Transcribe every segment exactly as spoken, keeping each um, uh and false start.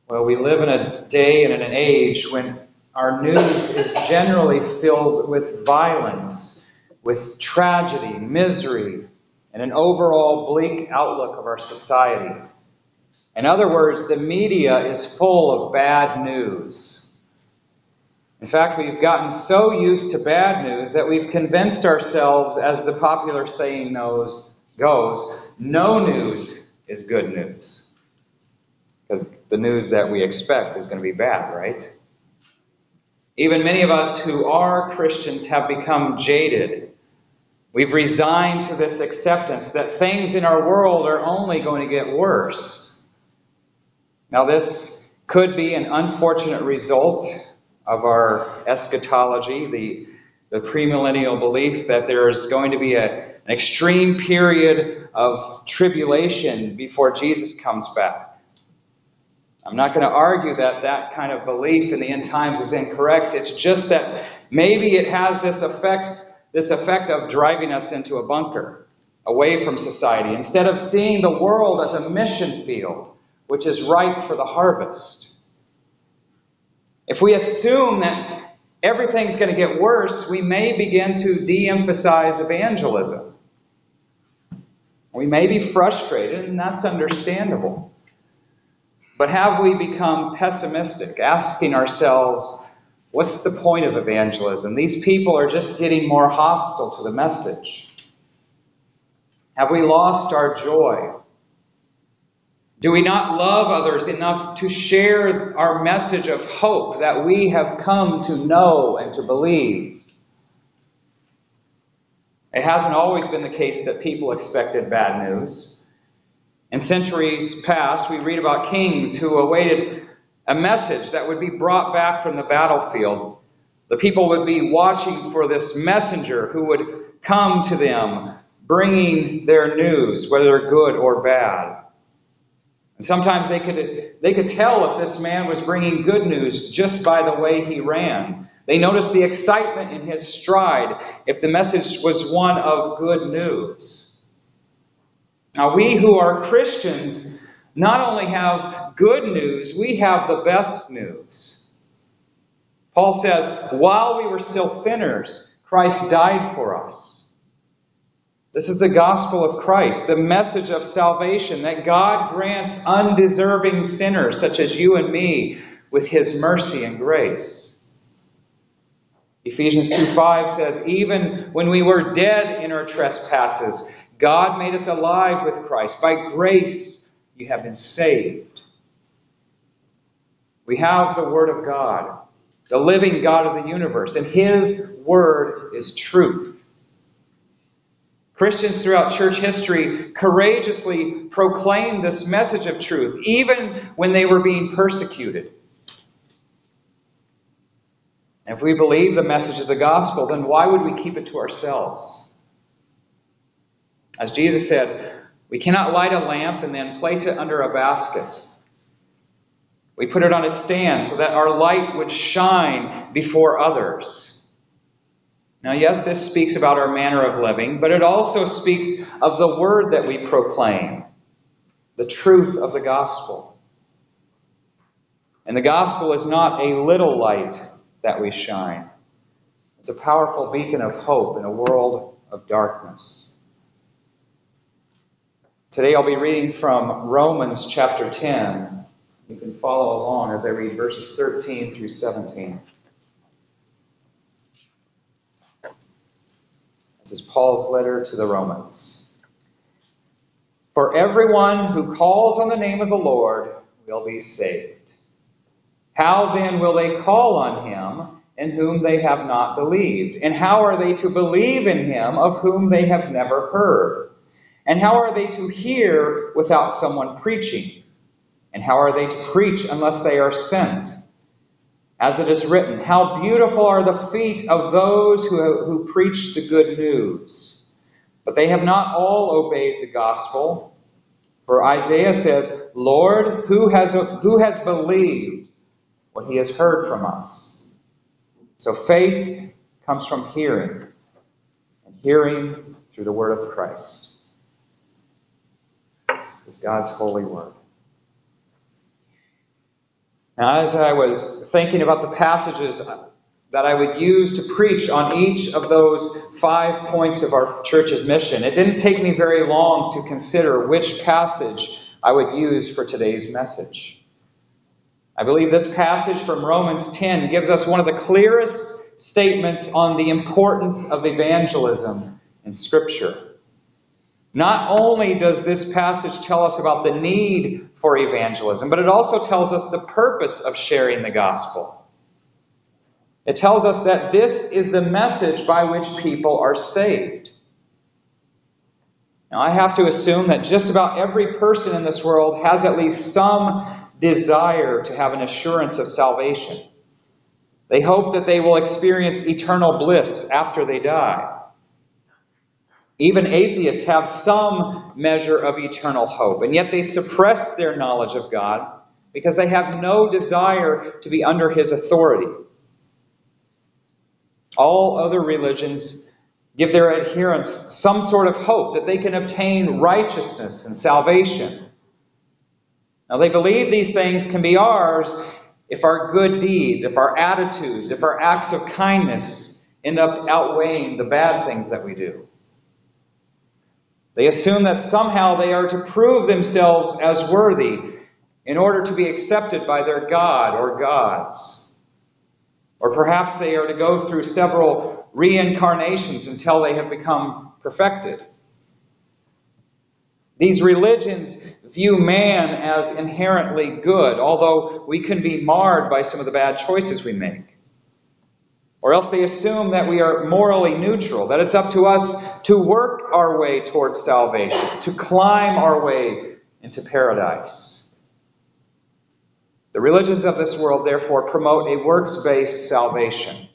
Well, we live in a day and in an age when our news is generally filled with violence, with tragedy, misery, and an overall bleak outlook of our society. In other words, the media is full of bad news. In fact, we've gotten so used to bad news that we've convinced ourselves, as the popular saying knows, goes, no news is good news. Because the news that we expect is going to be bad, right? Even many of us who are Christians have become jaded. We've resigned to this acceptance that things in our world are only going to get worse. Now, this could be an unfortunate result of our eschatology, the, the premillennial belief that there is going to be a, an extreme period of tribulation before Jesus comes back. I'm not going to argue that that kind of belief in the end times is incorrect. It's just that maybe it has this effects, this effect of driving us into a bunker, away from society, instead of seeing the world as a mission field, which is ripe for the harvest. If we assume that everything's going to get worse, we may begin to de-emphasize evangelism. We may be frustrated, and that's understandable. But have we become pessimistic, asking ourselves, what's the point of evangelism? These people are just getting more hostile to the message. Have we lost our joy? Do we not love others enough to share our message of hope that we have come to know and to believe? It hasn't always been the case that people expected bad news. In centuries past, we read about kings who awaited a message that would be brought back from the battlefield. The people would be watching for this messenger who would come to them, bringing their news, whether good or bad. And sometimes they could, they could tell if this man was bringing good news just by the way he ran. They noticed the excitement in his stride if the message was one of good news. Now, we who are Christians not only have good news, we have the best news. Paul says, while we were still sinners, Christ died for us. This is the gospel of Christ, the message of salvation that God grants undeserving sinners such as you and me with his mercy and grace. Ephesians two five says, even when we were dead in our trespasses, God made us alive with Christ. By grace, you have been saved. We have the Word of God, the living God of the universe, and his Word is truth. Christians throughout church history courageously proclaimed this message of truth, even when they were being persecuted. If we believe the message of the gospel, then why would we keep it to ourselves? As Jesus said, we cannot light a lamp and then place it under a basket. We put it on a stand so that our light would shine before others. Now, yes, this speaks about our manner of living, but it also speaks of the word that we proclaim, the truth of the gospel. And the gospel is not a little light that we shine. It's a powerful beacon of hope in a world of darkness. Today I'll be reading from Romans chapter ten. You can follow along as I read verses thirteen through seventeen. This is Paul's letter to the Romans. For everyone who calls on the name of the Lord will be saved. How then will they call on him in whom they have not believed? And how are they to believe in him of whom they have never heard? And how are they to hear without someone preaching? And how are they to preach unless they are sent? As it is written, how beautiful are the feet of those who, who preach the good news. But they have not all obeyed the gospel. For Isaiah says, Lord, who has, who has believed what he has heard from us? So faith comes from hearing, and hearing through the word of Christ. This is God's holy word. Now, as I was thinking about the passages that I would use to preach on each of those five points of our church's mission, it didn't take me very long to consider which passage I would use for today's message. I believe this passage from Romans ten gives us one of the clearest statements on the importance of evangelism in Scripture. Not only does this passage tell us about the need for evangelism, but it also tells us the purpose of sharing the gospel. It tells us that this is the message by which people are saved. Now, I have to assume that just about every person in this world has at least some desire to have an assurance of salvation. They hope that they will experience eternal bliss after they die. Even atheists have some measure of eternal hope, and yet they suppress their knowledge of God because they have no desire to be under His authority. All other religions give their adherents some sort of hope that they can obtain righteousness and salvation. Now, they believe these things can be ours if our good deeds, if our attitudes, if our acts of kindness end up outweighing the bad things that we do. They assume that somehow they are to prove themselves as worthy in order to be accepted by their God or gods. Or perhaps they are to go through several reincarnations until they have become perfected. These religions view man as inherently good, although we can be marred by some of the bad choices we make. Or else they assume that we are morally neutral, that it's up to us to work our way towards salvation, to climb our way into paradise. The religions of this world, therefore, promote a works-based salvation.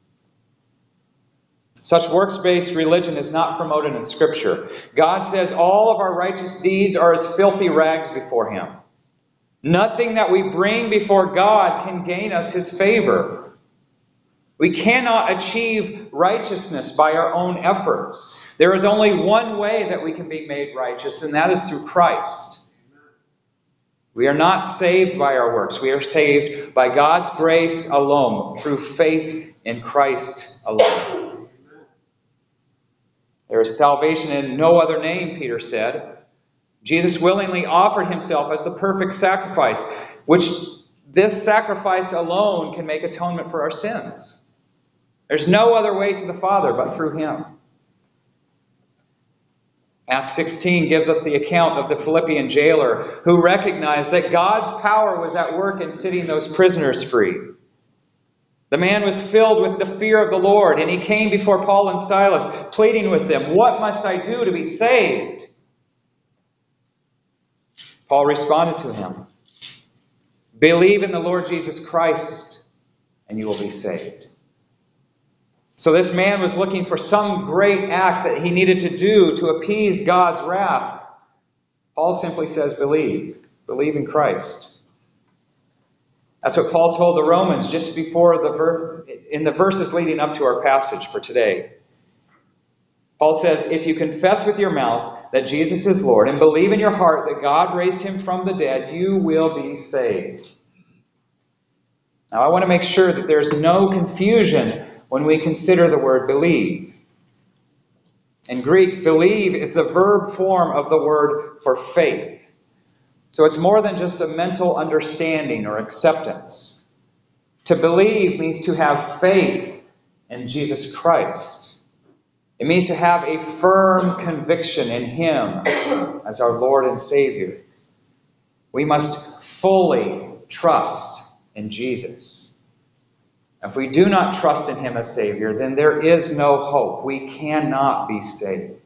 Such works-based religion is not promoted in Scripture. God says all of our righteous deeds are as filthy rags before Him. Nothing that we bring before God can gain us His favor. We cannot achieve righteousness by our own efforts. There is only one way that we can be made righteous, and that is through Christ. We are not saved by our works. We are saved by God's grace alone, through faith in Christ alone. There is salvation in no other name, Peter said. Jesus willingly offered Himself as the perfect sacrifice, which this sacrifice alone can make atonement for our sins. There's no other way to the Father but through Him. Acts sixteen gives us the account of the Philippian jailer who recognized that God's power was at work in setting those prisoners free. The man was filled with the fear of the Lord, and he came before Paul and Silas, pleading with them, "What must I do to be saved?" Paul responded to him, "Believe in the Lord Jesus Christ, and you will be saved." So this man was looking for some great act that he needed to do to appease God's wrath. Paul simply says, believe. Believe in Christ. That's what Paul told the Romans just before the ver- in the verses leading up to our passage for today. Paul says, if you confess with your mouth that Jesus is Lord and believe in your heart that God raised Him from the dead, you will be saved. Now, I want to make sure that there's no confusion when we consider the word believe. In Greek, believe is the verb form of the word for faith. So it's more than just a mental understanding or acceptance. To believe means to have faith in Jesus Christ. It means to have a firm conviction in Him as our Lord and Savior. We must fully trust in Jesus. If we do not trust in Him as Savior, then there is no hope. We cannot be saved.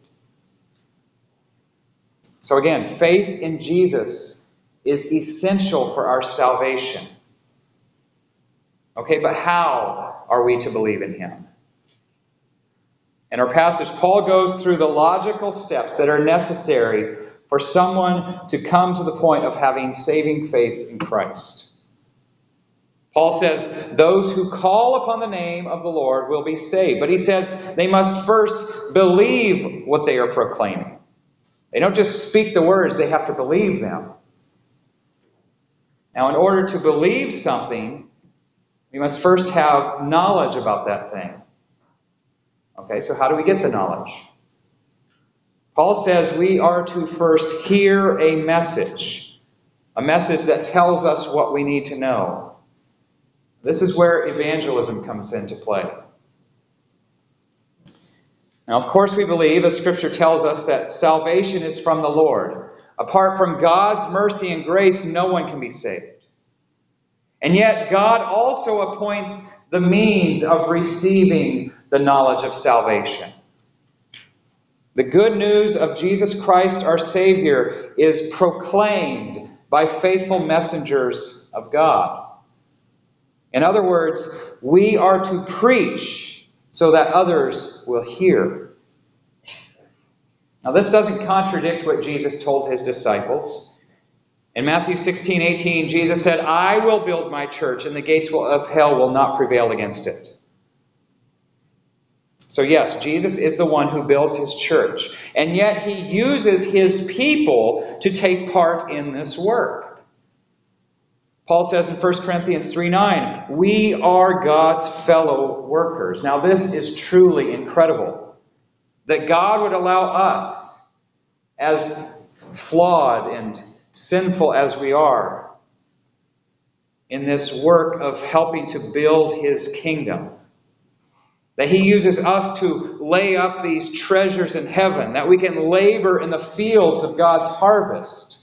So again, faith in Jesus is essential for our salvation. Okay, but how are we to believe in Him? In our passage, Paul goes through the logical steps that are necessary for someone to come to the point of having saving faith in Christ. Paul says, those who call upon the name of the Lord will be saved. But he says they must first believe what they are proclaiming. They don't just speak the words, they have to believe them. Now, in order to believe something, we must first have knowledge about that thing. Okay, so how do we get the knowledge? Paul says we are to first hear a message, a message that tells us what we need to know. This is where evangelism comes into play. Now, of course, we believe, as Scripture tells us, that salvation is from the Lord. Apart from God's mercy and grace, no one can be saved. And yet, God also appoints the means of receiving the knowledge of salvation. The good news of Jesus Christ, our Savior, is proclaimed by faithful messengers of God. In other words, we are to preach so that others will hear. Now, this doesn't contradict what Jesus told his disciples. In Matthew sixteen eighteen, Jesus said, "I will build my church, and the gates of hell will not prevail against it." So yes, Jesus is the one who builds his church, and yet he uses his people to take part in this work. Paul says in First Corinthians three nine, we are God's fellow workers. Now this is truly incredible, that God would allow us, as flawed and sinful as we are, in this work of helping to build his kingdom. That he uses us to lay up these treasures in heaven, that we can labor in the fields of God's harvest.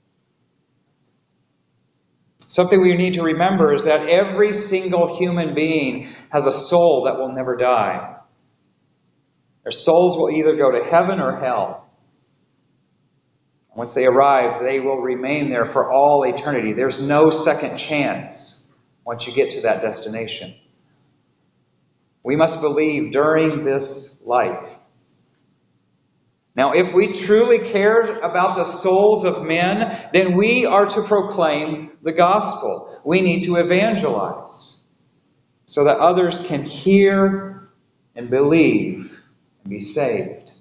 Something we need to remember is that every single human being has a soul that will never die. Their souls will either go to heaven or hell. Once they arrive, they will remain there for all eternity. There's no second chance once you get to that destination. We must believe during this life. Now, if we truly care about the souls of men, then we are to proclaim the gospel. We need to evangelize so that others can hear and believe and be saved.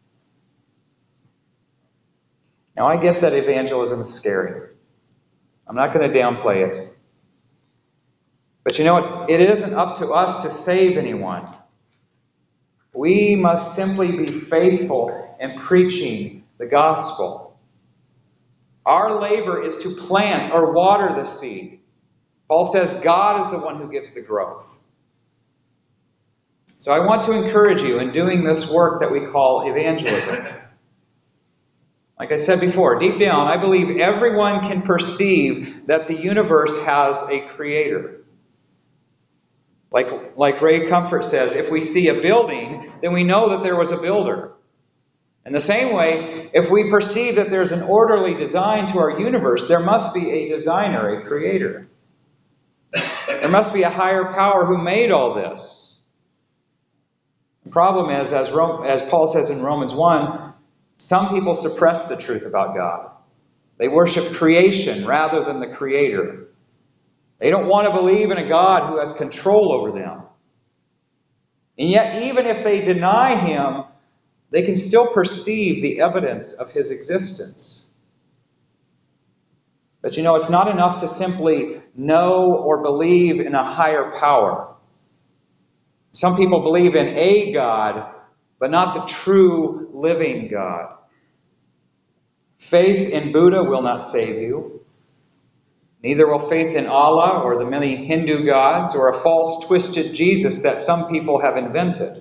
Now, I get that evangelism is scary. I'm not going to downplay it. But you know, it, it isn't up to us to save anyone. We must simply be faithful in preaching the gospel. Our labor is to plant or water the seed. Paul says God is the one who gives the growth. So I want to encourage you in doing this work that we call evangelism. Like I said before, deep down, I believe everyone can perceive that the universe has a creator. Like, like Ray Comfort says, if we see a building, then we know that there was a builder. In the same way, if we perceive that there's an orderly design to our universe, there must be a designer, a creator. There must be a higher power who made all this. The problem is, as, Rome, as Paul says in Romans one, some people suppress the truth about God. They worship creation rather than the Creator. They don't want to believe in a God who has control over them. And yet, even if they deny him, they can still perceive the evidence of his existence. But you know, it's not enough to simply know or believe in a higher power. Some people believe in a God, but not the true living God. Faith in Buddha will not save you. Neither will faith in Allah or the many Hindu gods or a false twisted Jesus that some people have invented.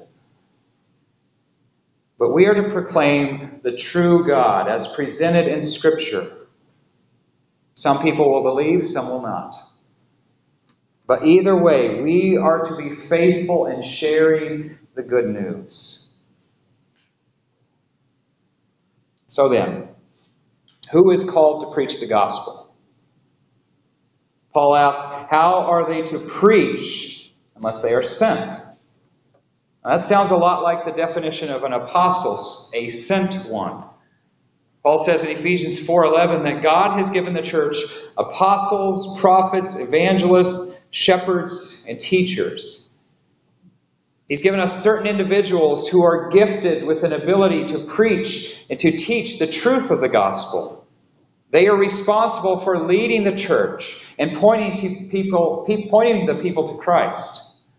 But we are to proclaim the true God as presented in Scripture. Some people will believe, some will not. But either way, we are to be faithful in sharing the good news. So then, who is called to preach the gospel? Paul asks, how are they to preach unless they are sent? Now, that sounds a lot like the definition of an apostle, a sent one. Paul says in Ephesians four eleven that God has given the church apostles, prophets, evangelists, shepherds, and teachers. He's given us certain individuals who are gifted with an ability to preach and to teach the truth of the gospel. They are responsible for leading the church and pointing to people, pointing the people to Christ.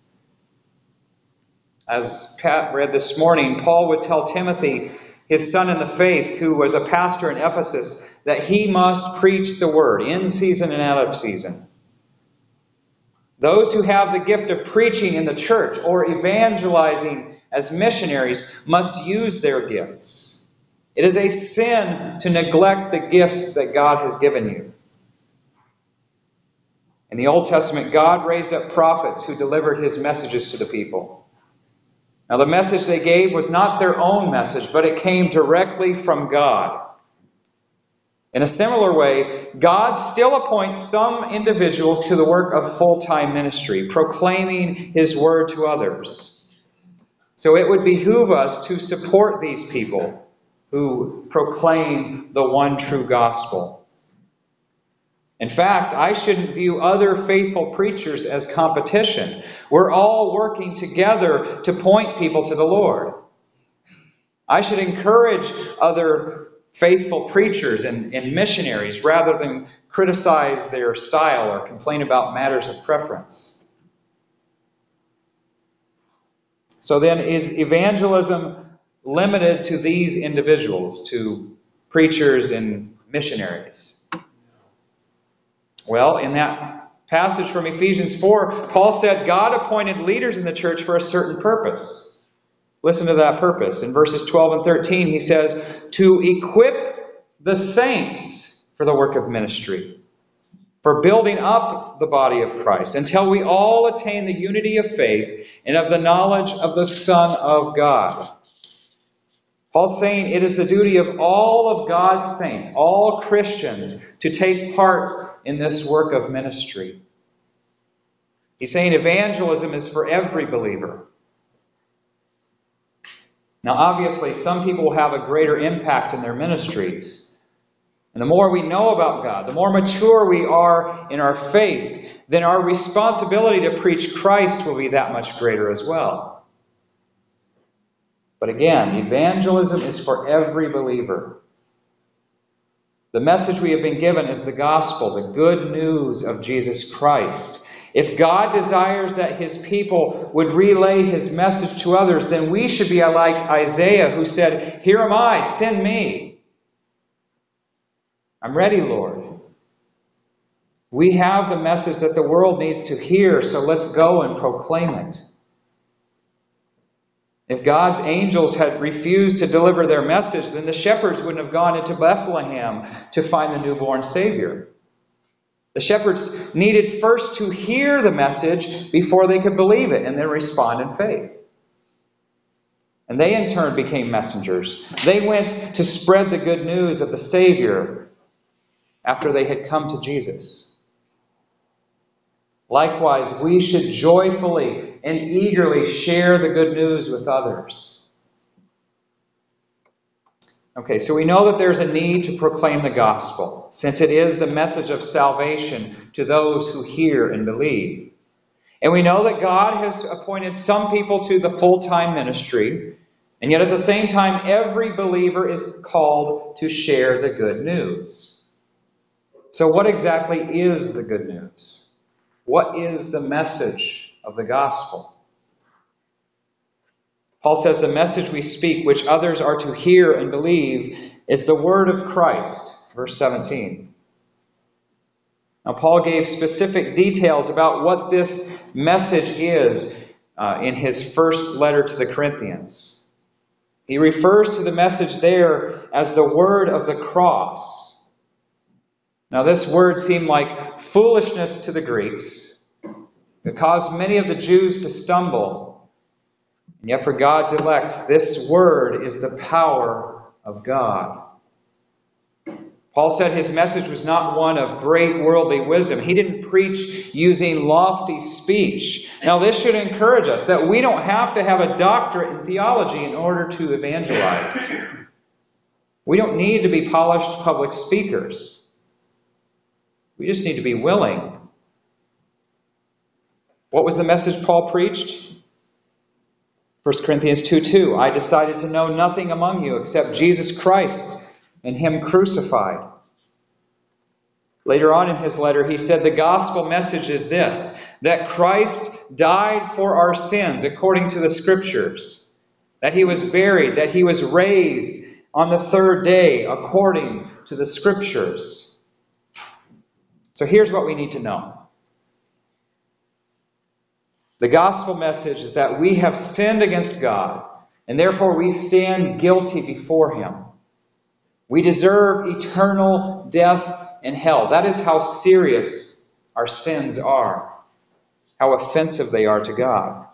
As Pat read this morning, Paul would tell Timothy, his son in the faith, who was a pastor in Ephesus, that he must preach the word in season and out of season. Those who have the gift of preaching in the church or evangelizing as missionaries must use their gifts. It is a sin to neglect the gifts that God has given you. In the Old Testament, God raised up prophets who delivered his messages to the people. Now, the message they gave was not their own message, but it came directly from God. In a similar way, God still appoints some individuals to the work of full-time ministry, proclaiming his word to others. So it would behoove us to support these people who proclaim the one true gospel. In fact, I shouldn't view other faithful preachers as competition. We're all working together to point people to the Lord. I should encourage other faithful preachers and, and missionaries rather than criticize their style or complain about matters of preference. So then, is evangelism limited to these individuals, to preachers and missionaries? Well, in that passage from Ephesians four, Paul said God appointed leaders in the church for a certain purpose. Listen to that purpose. In verses twelve and thirteen, he says, to equip the saints for the work of ministry, for building up the body of Christ, until we all attain the unity of faith and of the knowledge of the Son of God. Paul's saying it is the duty of all of God's saints, all Christians, to take part in this work of ministry. He's saying evangelism is for every believer. Now, obviously, some people will have a greater impact in their ministries. And the more we know about God, the more mature we are in our faith, then our responsibility to preach Christ will be that much greater as well. But again, evangelism is for every believer. The message we have been given is the gospel, the good news of Jesus Christ. If God desires that his people would relay his message to others, then we should be like Isaiah, who said, "Here am I, send me." I'm ready, Lord. We have the message that the world needs to hear, so let's go and proclaim it. If God's angels had refused to deliver their message, then the shepherds wouldn't have gone into Bethlehem to find the newborn Savior. The shepherds needed first to hear the message before they could believe it and then respond in faith. And they in turn became messengers. They went to spread the good news of the Savior after they had come to Jesus. Likewise, we should joyfully and eagerly share the good news with others. Okay, so we know that there's a need to proclaim the gospel, since it is the message of salvation to those who hear and believe. And we know that God has appointed some people to the full-time ministry, and yet at the same time, every believer is called to share the good news. So what exactly is the good news? What is the message of the gospel? Paul says the message we speak, which others are to hear and believe, is the word of Christ. Verse seventeen. Now, Paul gave specific details about what this message is uh, in his first letter to the Corinthians. He refers to the message there as the word of the cross. Now, this word seemed like foolishness to the Greeks. It caused many of the Jews to stumble. And yet for God's elect, this word is the power of God. Paul said his message was not one of great worldly wisdom. He didn't preach using lofty speech. Now, this should encourage us that we don't have to have a doctorate in theology in order to evangelize. We don't need to be polished public speakers. We just need to be willing. What was the message Paul preached? First Corinthians two two, I decided to know nothing among you except Jesus Christ and him crucified. Later on in his letter, he said the gospel message is this, that Christ died for our sins according to the Scriptures, that he was buried, that he was raised on the third day according to the Scriptures. So here's what we need to know. The gospel message is that we have sinned against God, and therefore we stand guilty before him. We deserve eternal death and hell. That is how serious our sins are, how offensive they are to God.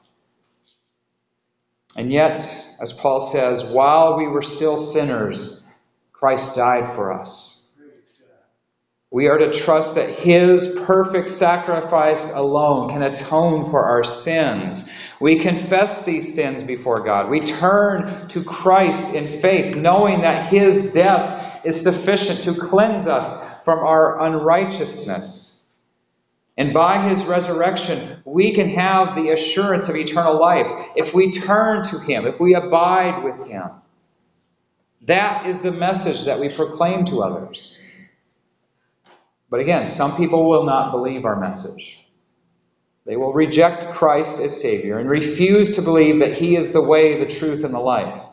And yet, as Paul says, while we were still sinners, Christ died for us. We are to trust that his perfect sacrifice alone can atone for our sins. We confess these sins before God. We turn to Christ in faith, knowing that his death is sufficient to cleanse us from our unrighteousness. And by his resurrection, we can have the assurance of eternal life if we turn to him, if we abide with him. That is the message that we proclaim to others. But again, some people will not believe our message. They will reject Christ as Savior and refuse to believe that he is the way, the truth, and the life.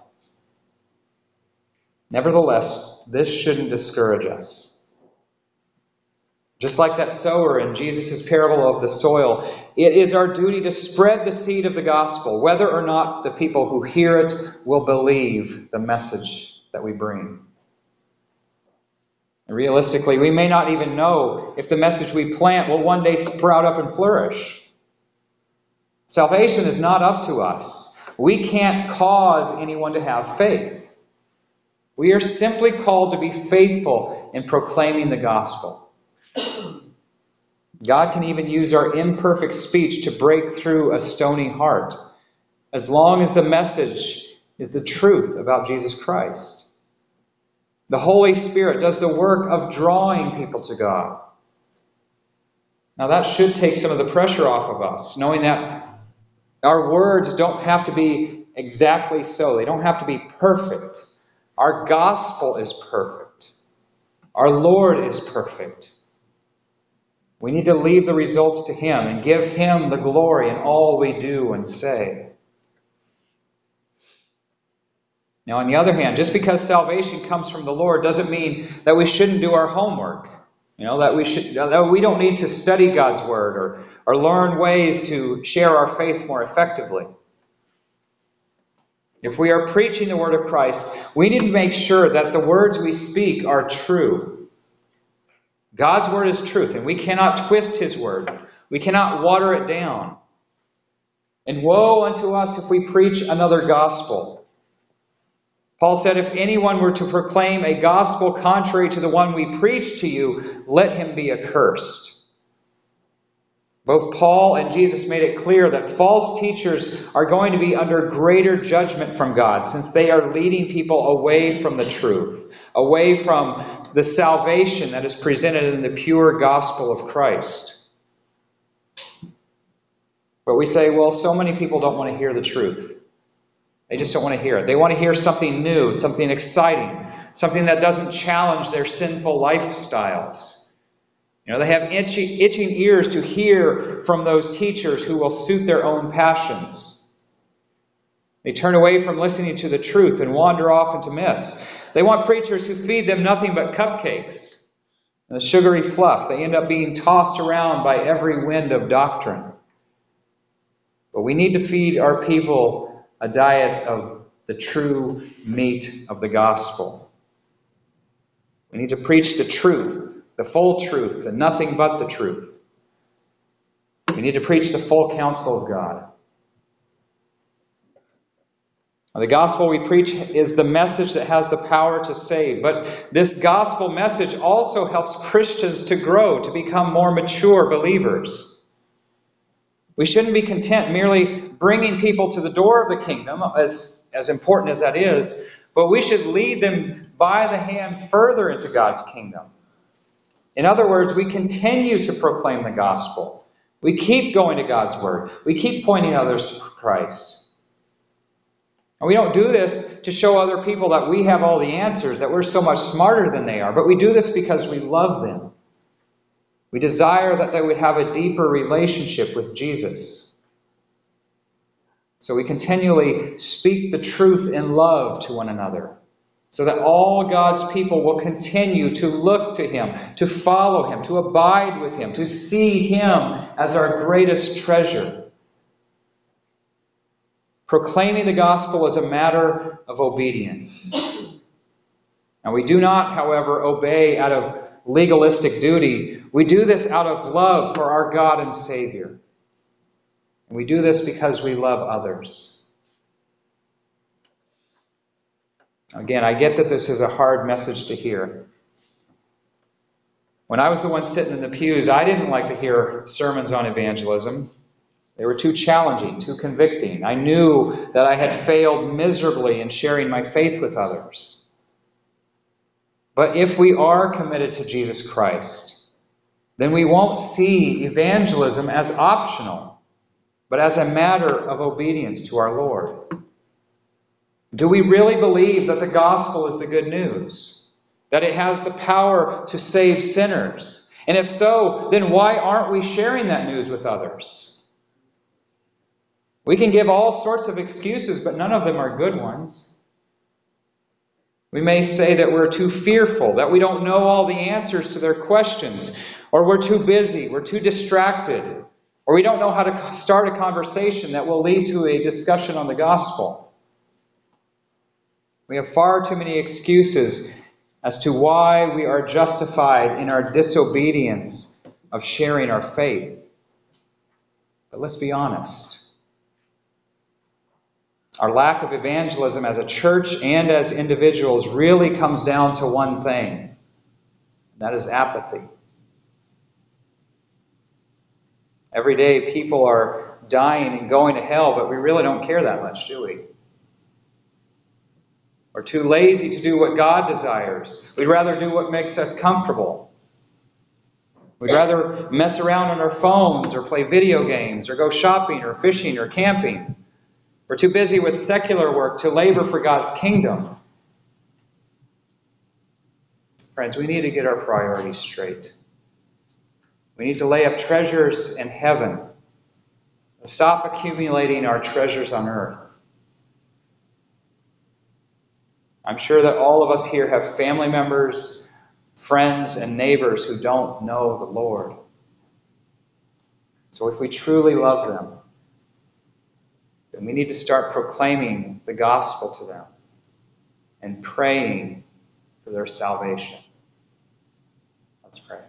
Nevertheless, this shouldn't discourage us. Just like that sower in Jesus' parable of the soil, it is our duty to spread the seed of the gospel, whether or not the people who hear it will believe the message that we bring. And realistically, we may not even know if the message we plant will one day sprout up and flourish. Salvation is not up to us. We can't cause anyone to have faith. We are simply called to be faithful in proclaiming the gospel. God can even use our imperfect speech to break through a stony heart, as long as the message is the truth about Jesus Christ. The Holy Spirit does the work of drawing people to God. Now that should take some of the pressure off of us, knowing that our words don't have to be exactly so. They don't have to be perfect. Our gospel is perfect. Our Lord is perfect. We need to leave the results to him and give him the glory in all we do and say. Now, on the other hand, just because salvation comes from the Lord doesn't mean that we shouldn't do our homework. You know, that we should, that we don't need to study God's word or, or learn ways to share our faith more effectively. If we are preaching the word of Christ, we need to make sure that the words we speak are true. God's word is truth, and we cannot twist his word. We cannot water it down. And woe unto us if we preach another gospel. Paul said, if anyone were to proclaim a gospel contrary to the one we preach to you, let him be accursed. Both Paul and Jesus made it clear that false teachers are going to be under greater judgment from God, since they are leading people away from the truth, away from the salvation that is presented in the pure gospel of Christ. But we say, well, so many people don't want to hear the truth. They just don't want to hear it. They want to hear something new, something exciting, something that doesn't challenge their sinful lifestyles. You know, they have itchy, itching ears to hear from those teachers who will suit their own passions. They turn away from listening to the truth and wander off into myths. They want preachers who feed them nothing but cupcakes and the sugary fluff. They end up being tossed around by every wind of doctrine. But we need to feed our people a diet of the true meat of the gospel. We need to preach the truth, the full truth, and nothing but the truth. We need to preach the full counsel of God. Now, the gospel we preach is the message that has the power to save. But this gospel message also helps Christians to grow, to become more mature believers. We shouldn't be content merely bringing people to the door of the kingdom, as, as important as that is, but we should lead them by the hand further into God's kingdom. In other words, we continue to proclaim the gospel. We keep going to God's word. We keep pointing others to Christ. And we don't do this to show other people that we have all the answers, that we're so much smarter than they are, but we do this because we love them. We desire that they would have a deeper relationship with Jesus. So we continually speak the truth in love to one another, so that all God's people will continue to look to Him, to follow Him, to abide with Him, to see Him as our greatest treasure. Proclaiming the gospel is a matter of obedience. And we do not, however, obey out of legalistic duty. We do this out of love for our God and Savior. And we do this because we love others. Again, I get that this is a hard message to hear. When I was the one sitting in the pews, I didn't like to hear sermons on evangelism. They were too challenging, too convicting. I knew that I had failed miserably in sharing my faith with others. But if we are committed to Jesus Christ, then we won't see evangelism as optional, but as a matter of obedience to our Lord. Do we really believe that the gospel is the good news? That it has the power to save sinners? And if so, then why aren't we sharing that news with others? We can give all sorts of excuses, but none of them are good ones. We may say that we're too fearful, that we don't know all the answers to their questions, or we're too busy, we're too distracted, or we don't know how to start a conversation that will lead to a discussion on the gospel. We have far too many excuses as to why we are justified in our disobedience of sharing our faith. But let's be honest. Our lack of evangelism as a church and as individuals really comes down to one thing. And that is apathy. Every day people are dying and going to hell, but we really don't care that much, do we? We're too lazy to do what God desires. We'd rather do what makes us comfortable. We'd rather mess around on our phones or play video games or go shopping or fishing or camping. We're too busy with secular work to labor for God's kingdom. Friends, we need to get our priorities straight. We need to lay up treasures in heaven. Stop accumulating our treasures on earth. I'm sure that all of us here have family members, friends, and neighbors who don't know the Lord. So if we truly love them, then we need to start proclaiming the gospel to them and praying for their salvation. Let's pray.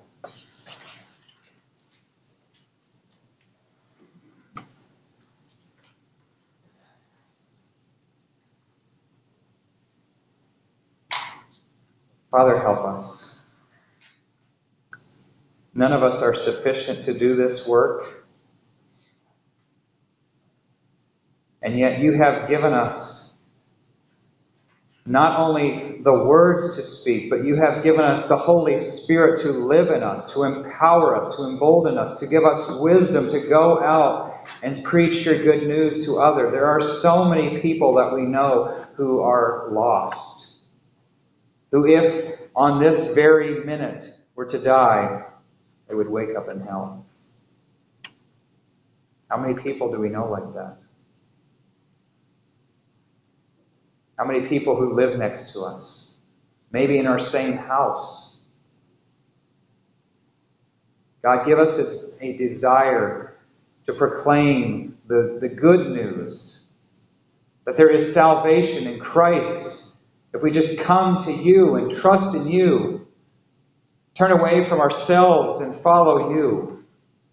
Father, help us. None of us are sufficient to do this work. And yet you have given us not only the words to speak, but you have given us the Holy Spirit to live in us, to empower us, to embolden us, to give us wisdom to go out and preach your good news to others. There are so many people that we know who are lost, who if on this very minute were to die, they would wake up in hell. How many people do we know like that? How many people who live next to us, maybe in our same house? God, give us a desire to proclaim the, the good news, that there is salvation in Christ. If we just come to you and trust in you, turn away from ourselves and follow you.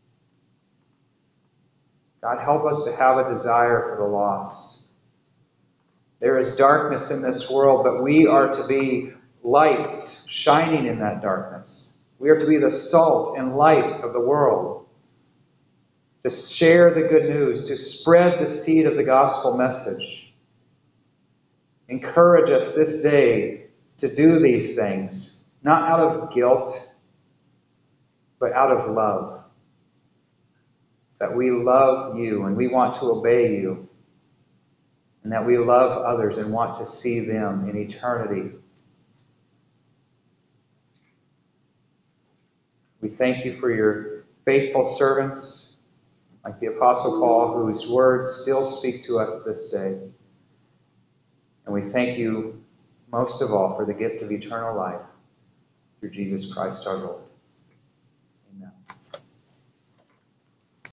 God, help us to have a desire for the lost. There is darkness in this world, but we are to be lights shining in that darkness. We are to be the salt and light of the world, to share the good news, to spread the seed of the gospel message. Encourage us this day to do these things, not out of guilt, but out of love. That we love you and we want to obey you. And that we love others and want to see them in eternity. We thank you for your faithful servants, like the Apostle Paul, whose words still speak to us this day. And we thank you most of all for the gift of eternal life through Jesus Christ our Lord. Amen.